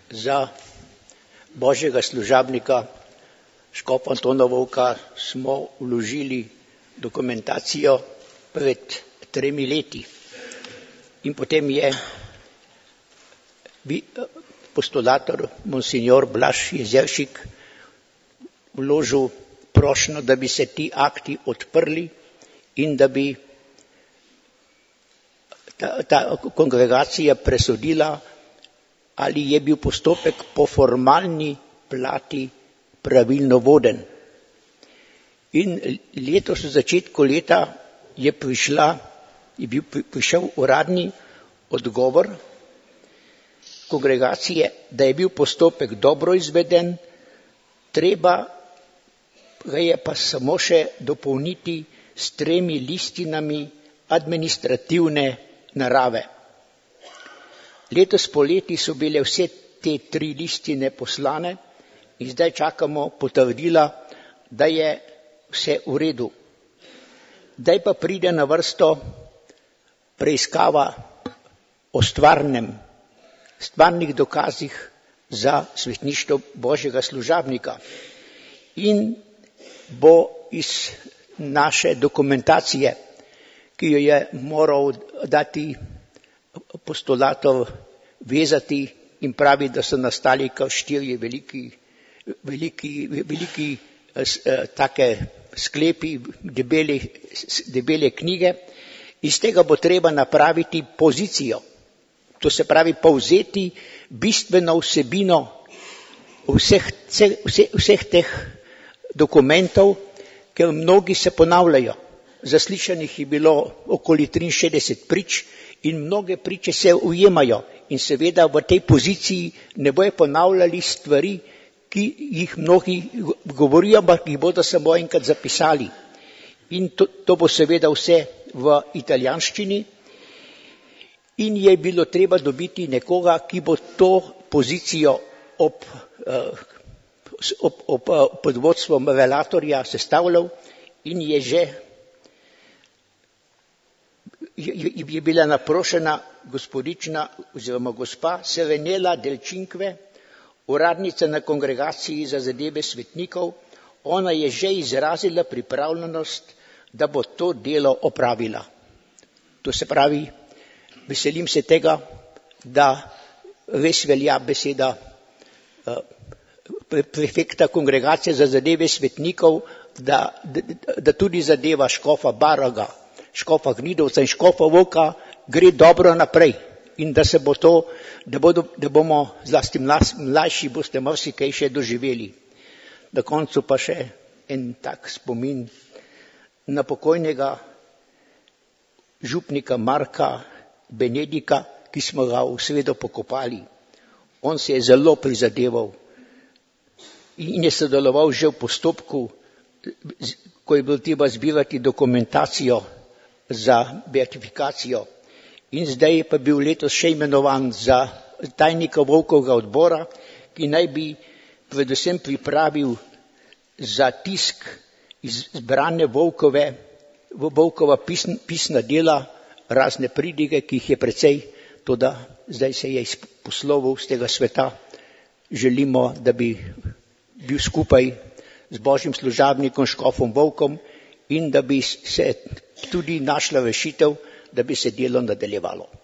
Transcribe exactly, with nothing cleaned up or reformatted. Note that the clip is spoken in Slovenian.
za božjega služabnika škofa Antona Vovka smo vložili dokumentacijo pred tremi leti. In potem je postulator monsignor Blaž Jezevšik vložil prošnjo, da bi se ti akti odprli in da bi ta, ta kongregacija presodila, ali je bil postopek po formalni plati pravilno voden. In letos v začetku leta je prišla, je bil prišel uradni odgovor kongregacije, da je bil postopek dobro izveden, treba ga je pa samo še dopolniti s tremi listinami administrativne narave. Letos poleti so bile vse te tri listine poslane in zdaj čakamo potrdila, da je vse v redu. Zdaj pa pride na vrsto preiskava o stvarnem, stvarnih dokazih za svetništvo božjega služabnika. In bo iz naše dokumentacije, ki jo je moral dati postulatov, vezati in pravi, da so nastali kot štirje veliki, veliki, veliki eh, take sklepi, debele, debele knjige. Iz tega bo treba napraviti pozicijo. To se pravi povzeti bistveno vsebino vseh, vseh, vseh teh dokumentov, ker mnogi se ponavljajo. Zaslišanih je bilo okoli triinšestdeset prič in mnoge priče se ujemajo. In seveda v tej poziciji ne bojo ponavljali stvari, ki jih mnogi govorijo, ampak jih bodo samo enkrat zapisali. In to, to bo seveda vse v italijanščini. In je bilo treba dobiti nekoga, ki bo to pozicijo ob, ob, ob pod vodstvom relatorja sestavljal in je že je, je bila naprošena gospodična oziroma gospa Serenela del Cinque, uradnica na kongregaciji za zadeve svetnikov. Ona je že izrazila pripravljenost, da bo to delo opravila. To se pravi, veselim se tega, da res velja beseda prefekta kongregacije za zadeve svetnikov, da, da, da tudi zadeva škofa Baraga, škofa Gnidovca in škofa Vovka gre dobro naprej in da se bo to, da, bodo, da bomo zlasti mlajši boste marsikaj še doživeli. Na koncu pa še en tak spomin na pokojnega župnika Marka Benedika, ki smo ga v sredo pokopali. On se je zelo prizadeval in je sodeloval že v postopku, ko je bilo treba zbirati dokumentacijo za beatifikacijo. In zdaj je pa bil letos še imenovan za tajnika Vovkovega odbora, ki naj bi predvsem pripravil za tisk izbrane Vovkove, Vovkova pisn, pisna dela, razne pridige, ki jih je precej, toda zdaj se je poslovil z tega sveta. Želimo, da bi bil skupaj z božjim služabnikom škofom Vovkom in da bi se tudi našla rešitev, da bi se delo nadaljevalo.